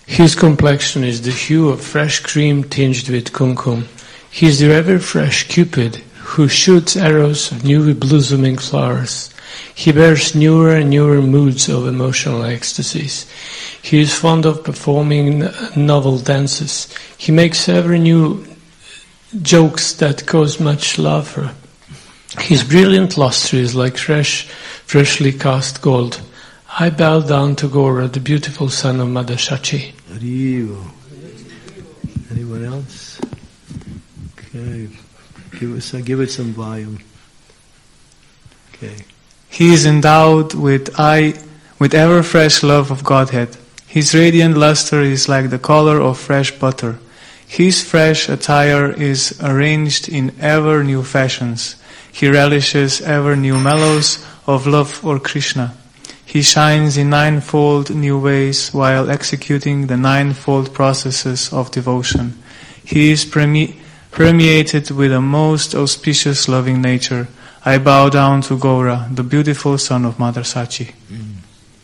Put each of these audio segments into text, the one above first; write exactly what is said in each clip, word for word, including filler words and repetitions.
His complexion is the hue of fresh cream tinged with kumkum. He is the ever-fresh Cupid who shoots arrows of newly blossoming flowers. He bears newer and newer moods of emotional ecstasies. He is fond of performing novel dances. He makes ever new jokes that cause much laughter. His brilliant luster is like fresh, freshly cast gold. I bow down to Gora, the beautiful son of Mother Sachi. Anyone else? Okay, give us, uh, give it some volume. Okay. He is endowed with eye, with ever fresh love of Godhead. His radiant luster is like the color of fresh butter. His fresh attire is arranged in ever new fashions. He relishes ever new mellows of love for Krishna. He shines in ninefold new ways while executing the ninefold processes of devotion. He is perme- permeated with a most auspicious loving nature. I bow down to Gaura, the beautiful son of Mother Sachi. Mm.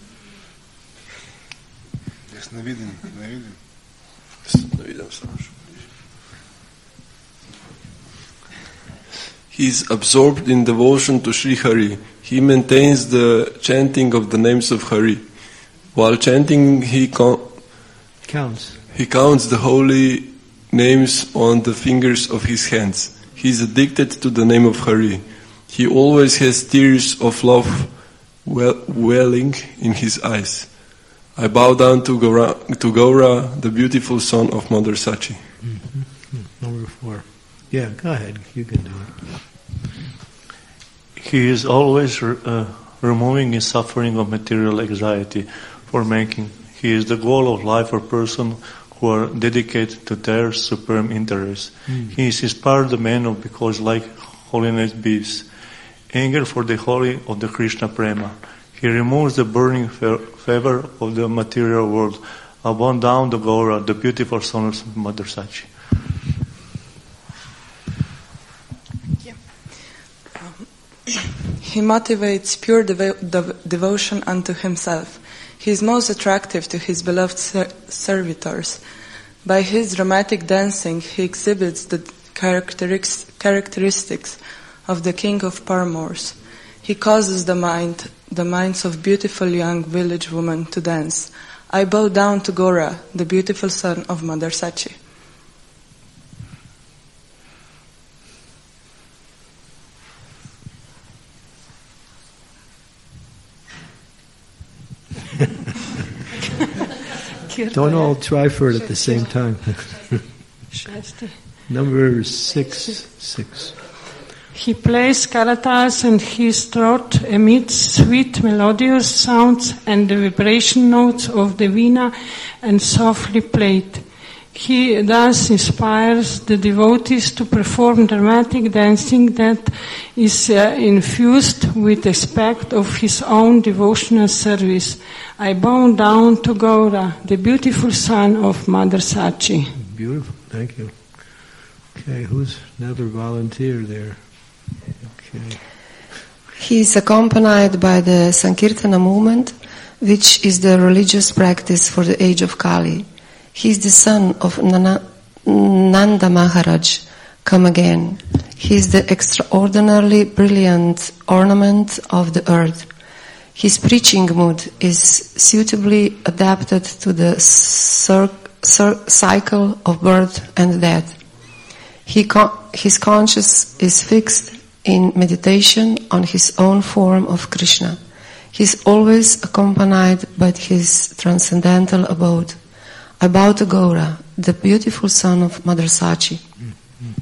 He is absorbed in devotion to Sri Hari. He maintains the chanting of the names of Hari. While chanting, he con- counts. He counts the holy names on the fingers of his hands. He is addicted to the name of Hari. He always has tears of love well- welling in his eyes. I bow down to Gaura, to Gaura, the beautiful son of Mother Sachi. Mm-hmm. Number four. Yeah, go ahead. You can do it. He is always uh, removing his suffering of material anxiety for making. He is the goal of life for persons who are dedicated to their supreme interests. Mm. He is inspired the man of because like holiness bees, anger for the holy of the Krishna Prema. He removes the burning fever of the material world. I bow down to Gaura, the beautiful son of Mother Sachi. He motivates pure devo- dev- devotion unto himself. He is most attractive to his beloved ser- servitors. By his dramatic dancing, he exhibits the characteristics, characteristics of the king of paramours. He causes the mind, the minds of beautiful young village women to dance. I bow down to Gaura, the beautiful son of Mother Sachi. Don't all try for it at the same time. Number six. Six. He plays karatas and his throat emits sweet melodious sounds and the vibration notes of the veena and softly played. He thus inspires the devotees to perform dramatic dancing that is uh, infused with aspect of his own devotional service. I bow down to Gaura, the beautiful son of Mother Sachi. Beautiful, thank you. Okay, who's another volunteer there? Okay. He is accompanied by the Sankirtana movement, which is the religious practice for the age of Kali. He is the son of Nana, Nanda Maharaj, come again. He is the extraordinarily brilliant ornament of the earth. His preaching mood is suitably adapted to the cir- cir- cycle of birth and death. He con- his conscience is fixed in meditation on his own form of Krishna. He is always accompanied by his transcendental abode. I bow to Gaura, the beautiful son of Mother Sachi. Mm-hmm.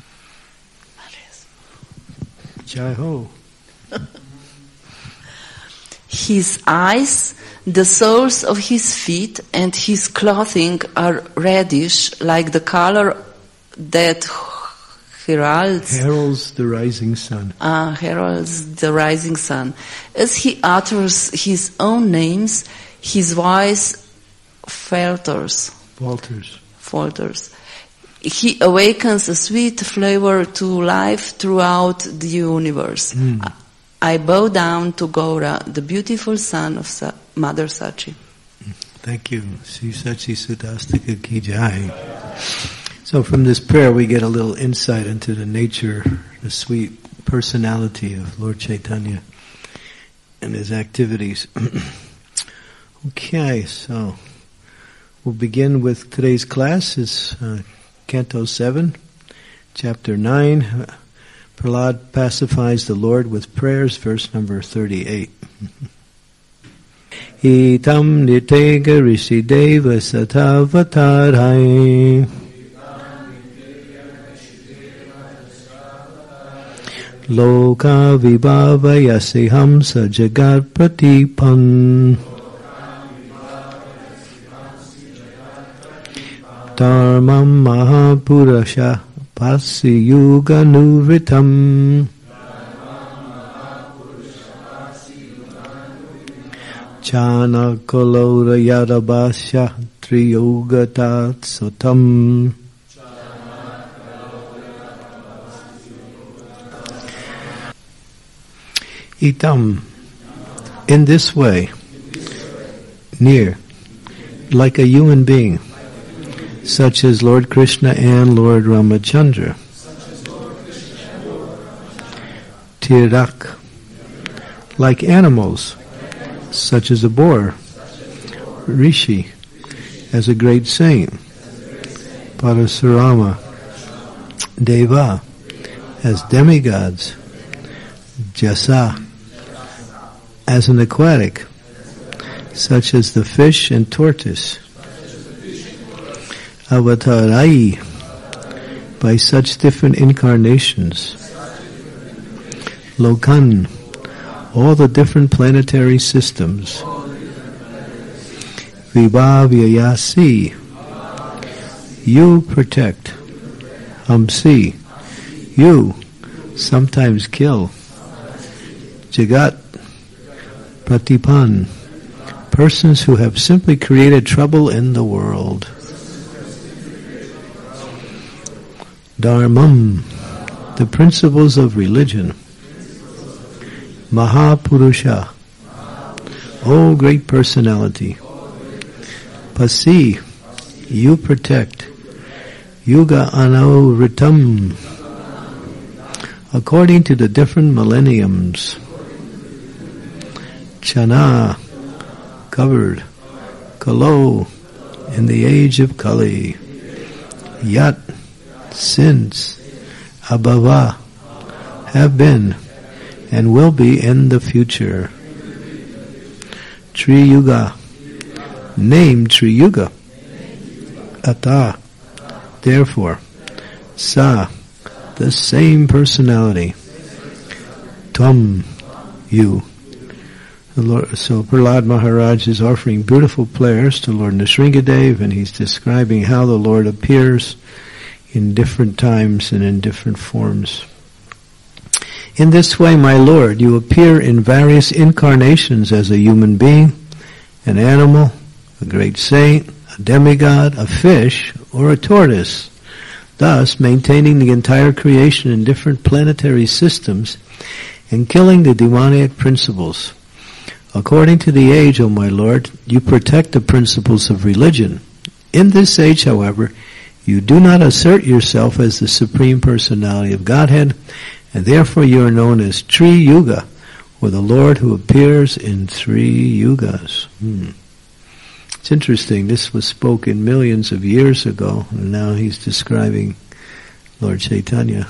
Jai Ho. His eyes, the soles of his feet, and his clothing are reddish, like the color that heralds heralds the rising sun. Ah, heralds the rising sun. As he utters his own names, his voice falters. Falters. Falters. He awakens a sweet flavor to life throughout the universe. Mm. I bow down to Gaura, the beautiful son of Sa- Mother Sachi. Thank you. Sri Sachi Sudastika Ki Jai. So from this prayer we get a little insight into the nature, the sweet personality of Lord Chaitanya and his activities. Okay, so we'll begin with today's class. It's uh, Canto seven, Chapter nine. Prahlad pacifies the Lord with prayers, verse number thirty-eight. Itam nitega rishi deva satavatarai Loka vibhavayasi hamsa jagat pratipan Dharmam mahapurasha pasi yuga nuvritam Chana kolora yadabasya triyogatat sutam Itam, in this way, near, like a human being, such as Lord Krishna and Lord Ramachandra. Tirak, like animals, such as a boar. Rishi, as a great saint. Parasurama, Deva, as demigods. Jasa, as an aquatic, such as the fish and tortoise. Avatarai, by such different incarnations. Lokan, all the different planetary systems. Vibhavyayasi, you protect. Hamsi, you sometimes kill. Jagat Pratipan, persons who have simply created trouble in the world. Dharmam, the principles of religion. Mahapurusha, oh great personality. Pasi, you protect. Yuga anavritam, according to the different millenniums. Chana, covered. Kalo, in the age of Kali. Yat, since. Abhava, have been, and will be in the future. Triyuga, named Triyuga. Ata, therefore. Sa, the same personality. Tvam, you. The Lord, so Prahlad Maharaj is offering beautiful prayers to Lord Nrsingadev, and he's describing how the Lord appears in different times and in different forms. In this way, my Lord, you appear in various incarnations as a human being, an animal, a great saint, a demigod, a fish, or a tortoise, thus maintaining the entire creation in different planetary systems and killing the demoniac principles. According to the age, O my Lord, you protect the principles of religion. In this age, however, you do not assert yourself as the Supreme Personality of Godhead, and therefore you are known as Tri Yuga, or the Lord who appears in three yugas. Hmm. It's interesting, this was spoken millions of years ago, and now he's describing Lord Chaitanya.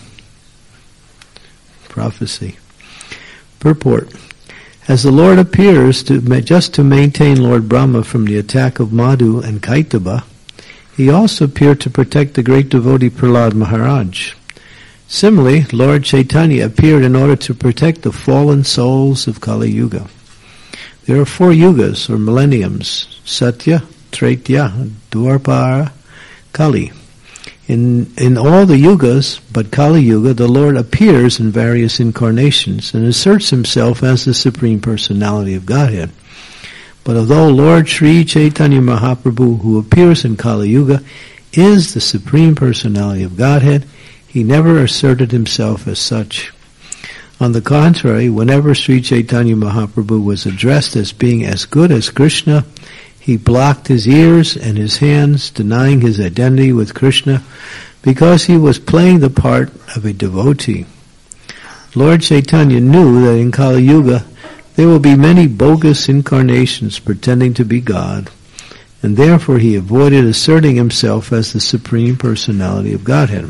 Prophecy. Purport. As the Lord appears to just to maintain Lord Brahma from the attack of Madhu and Kaitaba, he also appeared to protect the great devotee Prahlad Maharaj. Similarly, Lord Chaitanya appeared in order to protect the fallen souls of Kali Yuga. There are four yugas, or millenniums: Satya, Tretya, Dwapara, Kali. In in all the yugas, but Kali Yuga, the Lord appears in various incarnations and asserts himself as the Supreme Personality of Godhead. But although Lord Sri Chaitanya Mahaprabhu, who appears in Kali Yuga, is the Supreme Personality of Godhead, he never asserted himself as such. On the contrary, whenever Sri Chaitanya Mahaprabhu was addressed as being as good as Krishna, He blocked his ears and his hands, denying his identity with Krishna, because he was playing the part of a devotee. Lord Chaitanya knew that in Kali Yuga there will be many bogus incarnations pretending to be God, and therefore he avoided asserting himself as the Supreme Personality of Godhead.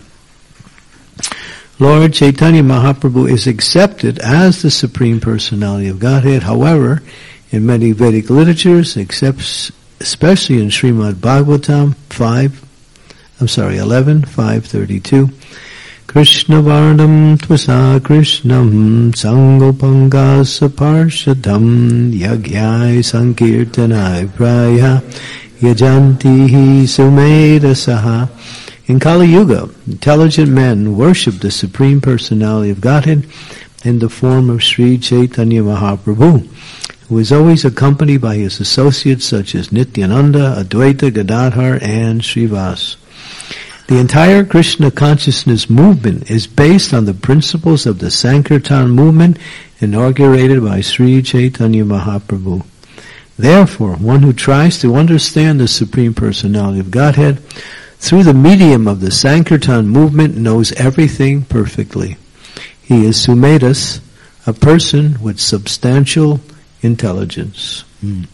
Lord Chaitanya Mahaprabhu is accepted as the Supreme Personality of Godhead. However, in many Vedic literatures, except especially in Srimad Bhagavatam five, I'm sorry, eleven, five thirty-two, Krishna Varnam Tvasa Krishnam Sangopangasa Parshadam Yagyai Sankirtanai Praya Yajantihi Sumeda Saha. In Kali Yuga, intelligent men worship the Supreme Personality of Godhead in the form of Sri Chaitanya Mahaprabhu, who is always accompanied by his associates such as Nityananda, Advaita, Gadadhar, and Srivas. The entire Krishna consciousness movement is based on the principles of the Sankirtan movement inaugurated by Sri Chaitanya Mahaprabhu. Therefore, one who tries to understand the Supreme Personality of Godhead through the medium of the Sankirtan movement knows everything perfectly. He is Sumedas, a person with substantial intelligence. Hmm.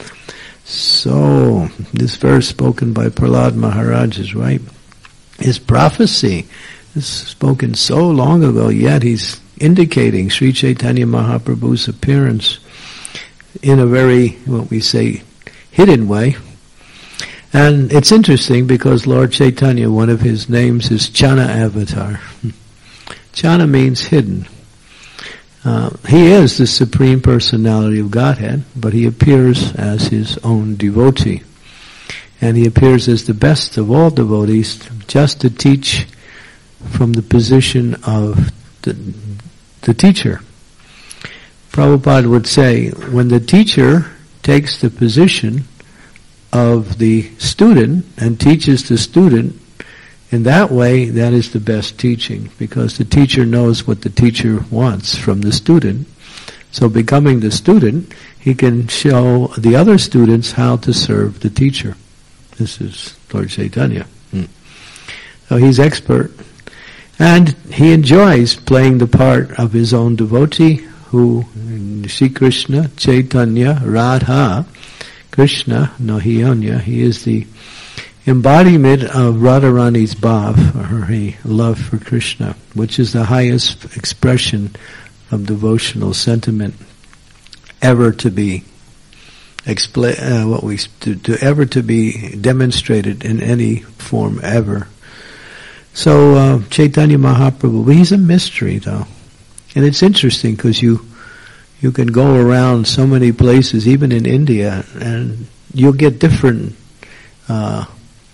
So, this verse spoken by Prahlad Maharaj is right. His prophecy is spoken so long ago, yet he's indicating Sri Chaitanya Mahaprabhu's appearance in a very, what we say, hidden way. And it's interesting because Lord Chaitanya, one of his names is Chana Avatar. Chana means hidden. Uh, he is the Supreme Personality of Godhead, but he appears as his own devotee. And he appears as the best of all devotees, just to teach from the position of the, the teacher. Prabhupada would say, when the teacher takes the position of the student and teaches the student, in that way, that is the best teaching, because the teacher knows what the teacher wants from the student. So becoming the student, he can show the other students how to serve the teacher. This is Lord Chaitanya. Hmm. So he's expert. And he enjoys playing the part of his own devotee, who, Sri Krishna, Chaitanya, Radha, Krishna, no he anya, he is the embodiment of Radharani's bhav, or her love for Krishna, which is the highest expression of devotional sentiment ever to be Expla- uh, what we to, to ever to be demonstrated in any form ever. So uh, Chaitanya Mahaprabhu, he's a mystery though, and it's interesting because you you can go around so many places, even in India, and you'll get different uh,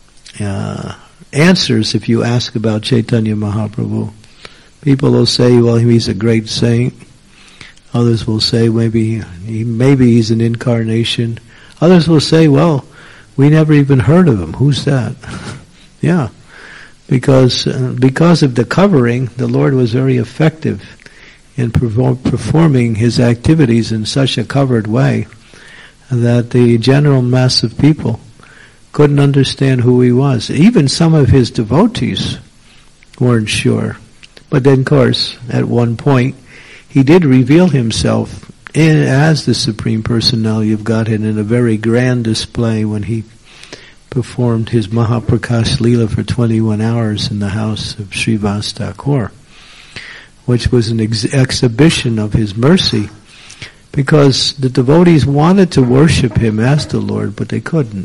uh, answers if you ask about Chaitanya Mahaprabhu. People will say, "Well, he's a great saint." Others will say maybe he, maybe he's an incarnation. Others will say, well, we never even heard of him. Who's that? Yeah, because uh, because of the covering, the Lord was very effective in perform, performing his activities in such a covered way that the general mass of people couldn't understand who he was. Even some of his devotees weren't sure. But then, of course, at one point, he did reveal himself in, as the Supreme Personality of Godhead in a very grand display when he performed his Mahaprakash Leela for twenty-one hours in the house of Srivas Thakur, which was an ex- exhibition of his mercy, because the devotees wanted to worship him as the Lord, but they couldn't.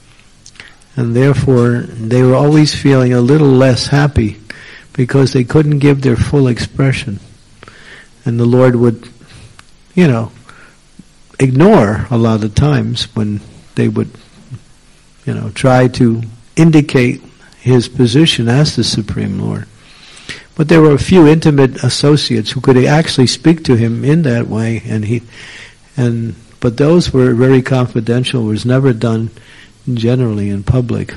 And therefore, they were always feeling a little less happy because they couldn't give their full expression. And the Lord would, you know, ignore a lot of times when they would, you know, try to indicate his position as the Supreme Lord. But there were a few intimate associates who could actually speak to him in that way, and he, and but those were very confidential. Was never done generally in public.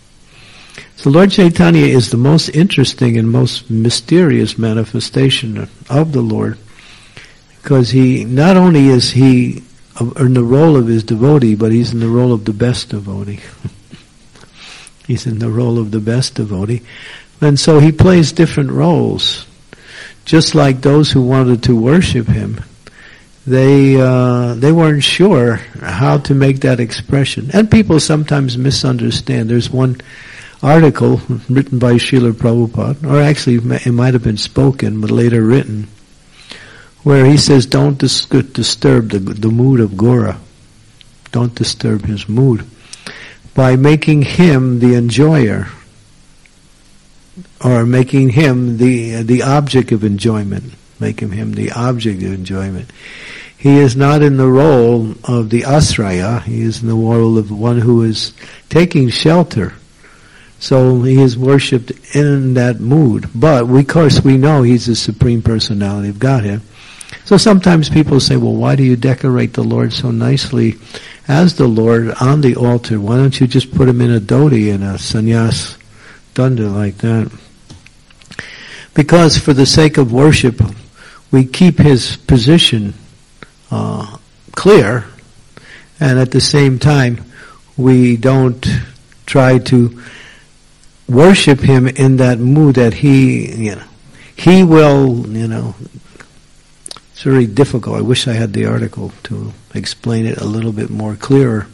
So Lord Chaitanya is the most interesting and most mysterious manifestation of the Lord, because he, not only is he of, in the role of his devotee, but he's in the role of the best devotee. He's in the role of the best devotee. And so he plays different roles. Just like those who wanted to worship him, they uh, they weren't sure how to make that expression. And people sometimes misunderstand. There's one article written by Srila Prabhupada, or actually it might have been spoken, but later written, where he says, don't dis- disturb the, the mood of Gora. Don't disturb his mood by making him the enjoyer, or making him the the object of enjoyment. Making him the object of enjoyment. He is not in the role of the asraya. He is in the role of one who is taking shelter. So he is worshipped in that mood. But we, of course, we know he's the Supreme Personality of Godhead. So sometimes people say, well, why do you decorate the Lord so nicely as the Lord on the altar? Why don't you just put him in a dhoti and a sannyas danda like that? Because for the sake of worship, we keep his position uh, clear, and at the same time, we don't try to worship him in that mood that he, you know, he will, you know, it's very difficult. I wish I had the article to explain it a little bit more clearer.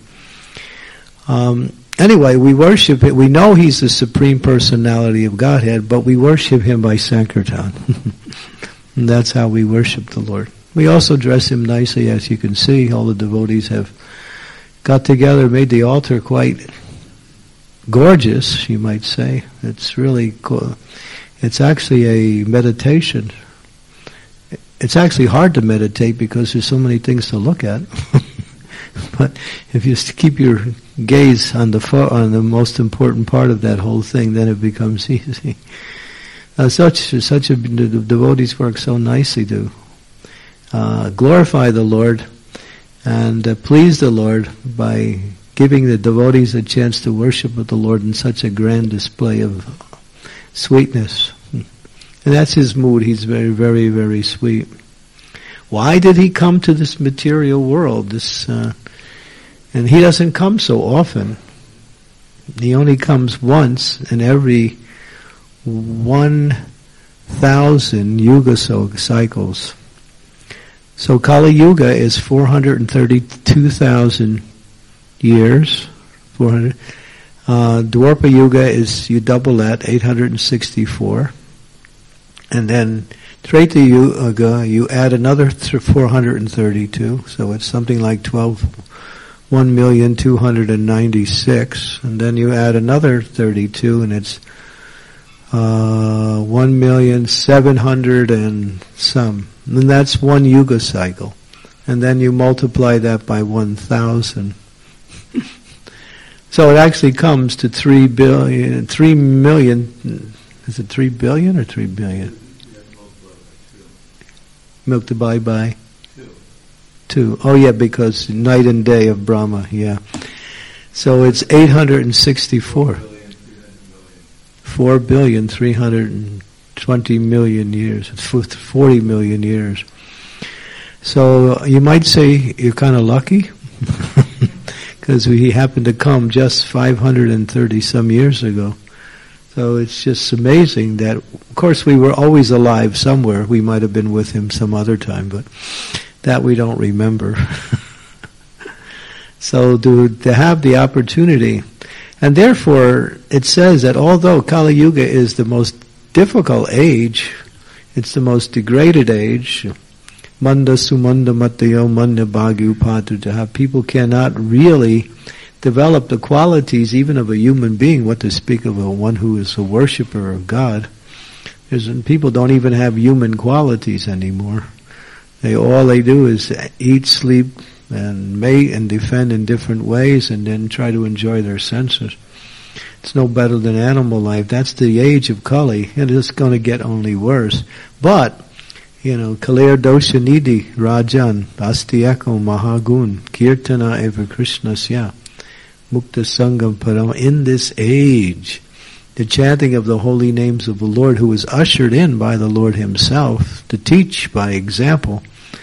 Um, anyway, we worship it. We know he's the Supreme Personality of Godhead, but we worship him by Sankirtan. And that's how we worship the Lord. We also dress him nicely, as you can see. All the devotees have got together, made the altar quite gorgeous, you might say. It's really cool. It's actually a meditation. It's actually hard to meditate because there's so many things to look at. But if you keep your gaze on the fo- on the most important part of that whole thing, then it becomes easy. Uh, such such a, the devotees work so nicely to uh, glorify the Lord and uh, please the Lord by giving the devotees a chance to worship with the Lord in such a grand display of sweetness. And that's his mood. He's very, very, very sweet. Why did he come to this material world? This, uh, and he doesn't come so often. He only comes once in every one thousand yuga so cycles. So Kali Yuga is four hundred thirty-two thousand years. four hundred. Uh, Dwapara Yuga is, you double that, eight hundred sixty-four. And then Treta Yuga, you add another four hundred thirty-two, so it's something like twelve, one million two hundred ninety-six. And then you add another thirty-two, and it's uh, one million seven hundred and some. And that's one Yuga cycle. And then you multiply that by one thousand. So it actually comes to three billion, three million, is it three billion or three billion? Multiplied by two. Two. Oh yeah, because night and day of Brahma, yeah. So it's eight hundred sixty-four. Four billion, three hundred twenty million years. It's forty million years. So you might say you're kind of lucky. Because he happened to come just five hundred thirty some years ago. So it's just amazing that, of course, we were always alive somewhere. We might have been with him some other time, but that we don't remember. So to, to have the opportunity, and therefore it says that although Kali Yuga is the most difficult age, it's the most degraded age, Manda sumanda matayo manda bhagyu patujaha. People cannot really develop the qualities even of a human being, what to speak of a one who is a worshipper of God. There's, people don't even have human qualities anymore. They all they do is eat, sleep, and mate and defend in different ways, and then try to enjoy their senses. It's no better than animal life. That's the age of Kali, and it's going to get only worse. But you know, Kalir dosha nidhi rajan astiyako mahagun kirtana eva krishnasya mukta sangam param. In this age, the chanting of the holy names of the Lord, who is ushered in by the Lord himself to teach by example,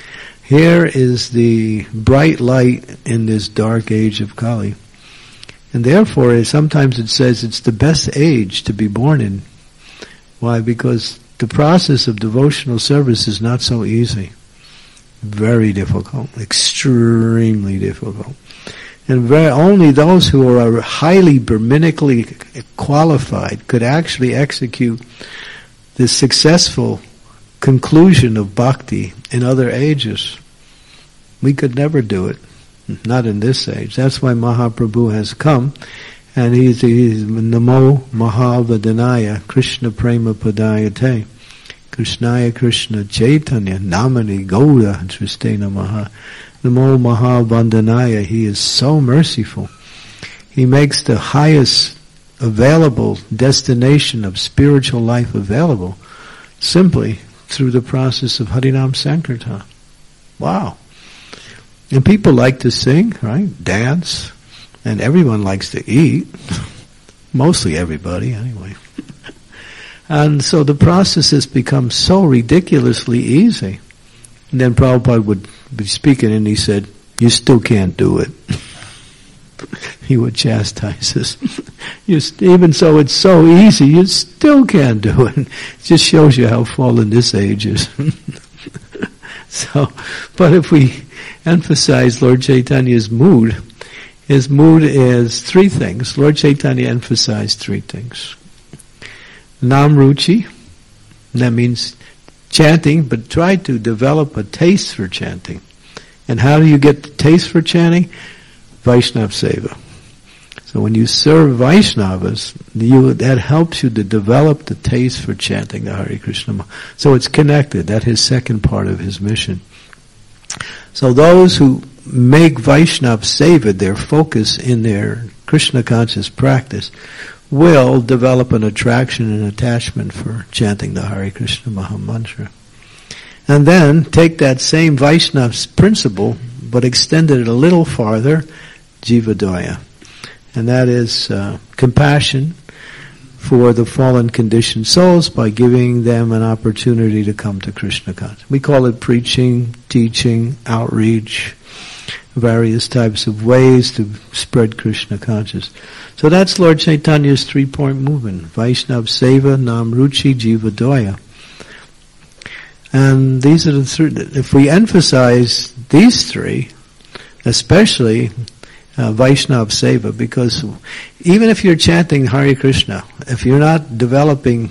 Here is the bright light in this dark age of Kali. And therefore, sometimes it says it's the best age to be born in. Why? Because the process of devotional service is not so easy. Very difficult. Extremely difficult. And very, only those who are highly Brahminically qualified could actually execute the successful conclusion of bhakti in other ages. We could never do it. Not in this age. That's why Mahaprabhu has come, and he's, he's Namo Mahavadanaya Krishna Prema Padayate Krishnaya Krishna Chaitanya Namani Gauda Tristena Maha Namo Mahavadanaya. He is so merciful. He makes the highest available destination of spiritual life available simply through the process of Harinam Sankirtan. Wow. And people like to sing, right? Dance. And everyone likes to eat. Mostly everybody, anyway. And so the process has become so ridiculously easy. And then Prabhupada would be speaking and he said, you still can't do it. He would chastise us. You st- even so it's so easy, you still can't do it. It just shows you how fallen this age is. So, but if we emphasize Lord Chaitanya's mood, his mood is three things. Lord Chaitanya emphasized three things. Namruchi, that means chanting, but try to develop a taste for chanting. And how do you get the taste for chanting? Vaishnava Seva. So when you serve Vaishnavas, you, that helps you to develop the taste for chanting the Hare Krishna. So it's connected. That's his second part of his mission. So those who make Vaishnava Seva their focus in their Krishna conscious practice will develop an attraction and attachment for chanting the Hare Krishna Maha Mantra. And then take that same Vaishnava principle, but extend it a little farther, Jivadaya. And that is uh, compassion for the fallen conditioned souls by giving them an opportunity to come to Krishna consciousness. We call it preaching, teaching, outreach, various types of ways to spread Krishna consciousness. So that's Lord Chaitanya's three-point movement. Vaishnava Seva, Namruchi, Jivadaya. And these are the three. If we emphasize these three, especially uh, Vaishnava Seva, because even if you're chanting Hare Krishna, if you're not developing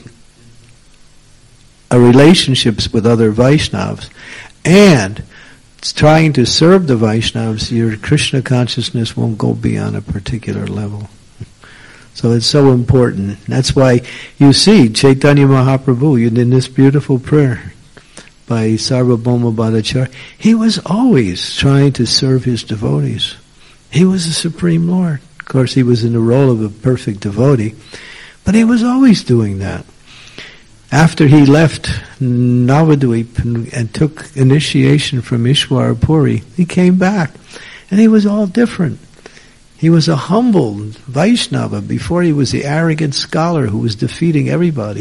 a relationships with other Vaishnavas and trying to serve the Vaishnavas, your Krishna consciousness won't go beyond a particular level. So it's so important. That's why you see Chaitanya Mahaprabhu in this beautiful prayer by Sarvabhauma Bhattacharya. He was always trying to serve his devotees. He was the Supreme Lord. Of course, he was in the role of a perfect devotee, but he was always doing that. After he left Navadvip and, and took initiation from Ishwara Puri, he came back, and he was all different. He was a humble Vaishnava before he was the arrogant scholar who was defeating everybody.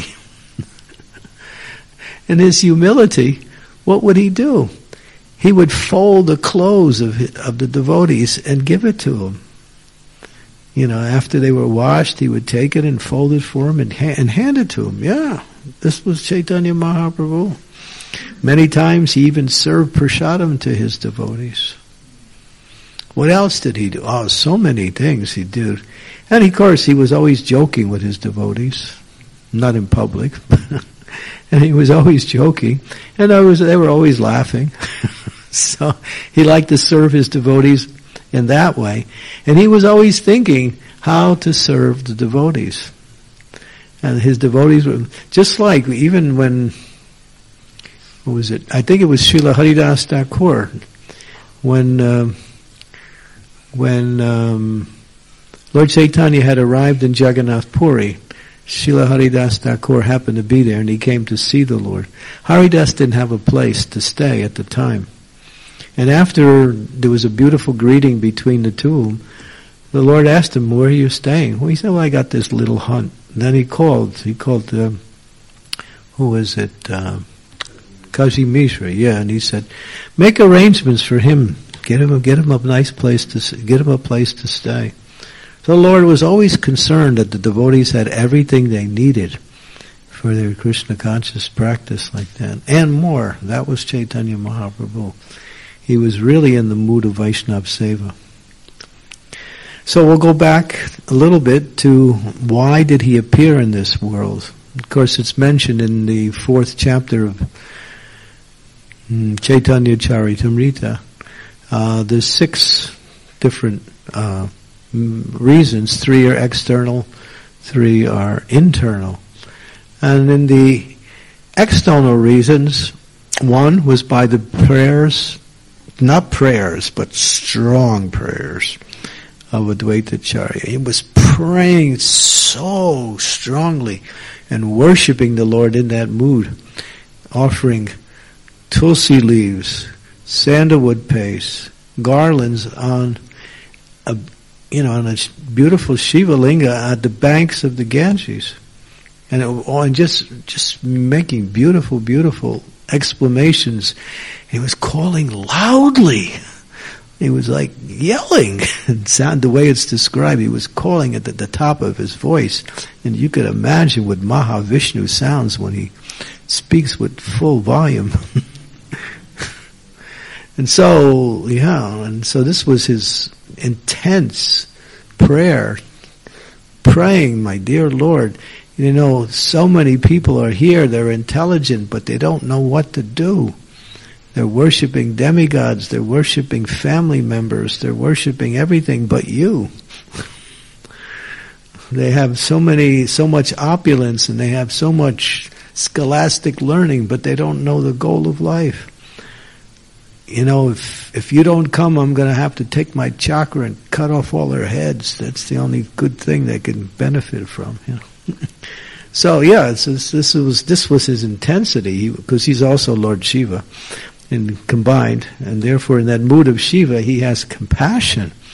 In his humility, what would he do? He would fold the clothes of of the devotees and give it to them. You know, after they were washed, he would take it and fold it for them and, ha- and hand it to them. Yeah, this was Chaitanya Mahaprabhu. Many times he even served prasadam to his devotees. What else did he do? Oh, so many things he did. And of course, he was always joking with his devotees. Not in public. And he was always joking. And I was, they were always laughing. So he liked to serve his devotees in that way. And he was always thinking how to serve the devotees. And his devotees were, just like even when, what was it? I think it was Srila Haridas Thakur. When, uh, when um, Lord Chaitanya had arrived in Jagannath Puri, Srila Haridas Thakur happened to be there and he came to see the Lord. Haridas didn't have a place to stay at the time. And after there was a beautiful greeting between the two of them, the Lord asked him, where are you staying? Well, he said, well, I got this little hut. And then he called, he called, uh, who was it, uh, Kashi Mishra, yeah, and he said, make arrangements for him. Get him, get him a nice place to, get him a place to stay. So the Lord was always concerned that the devotees had everything they needed for their Krishna conscious practice like that, and more. That was Chaitanya Mahaprabhu. He was really in the mood of Vaishnava Seva. So we'll go back a little bit to why did he appear in this world. Of course, it's mentioned in the fourth chapter of mm, Chaitanya Charitamrita. Uh, there's six different uh, reasons. Three are external, three are internal. And in the external reasons, one was by the prayers, not prayers, but strong prayers of Advaita Acharya. He was praying so strongly and worshipping the Lord in that mood, offering tulsi leaves, sandalwood paste, garlands on a, you know, on a beautiful Shiva Linga at the banks of the Ganges. And, it, oh, and just just making beautiful, beautiful exclamations. He was calling loudly. He was like yelling. And sound the way it's described. He was calling at the, the top of his voice. And you could imagine what Mahavishnu sounds when he speaks with full volume. And so, yeah, and so this was his intense prayer, praying, my dear Lord, you know, so many people are here, they're intelligent, but they don't know what to do. They're worshiping demigods, they're worshiping family members, they're worshiping everything but you. They have so many, so much opulence, and they have so much scholastic learning, but they don't know the goal of life. You know, if if you don't come, I'm going to have to take my chakra and cut off all their heads. That's the only good thing they can benefit from. You know. So yeah, it's, it's, this was this was his intensity, because he, he's also Lord Shiva, and combined, and therefore in that mood of Shiva, he has compassion.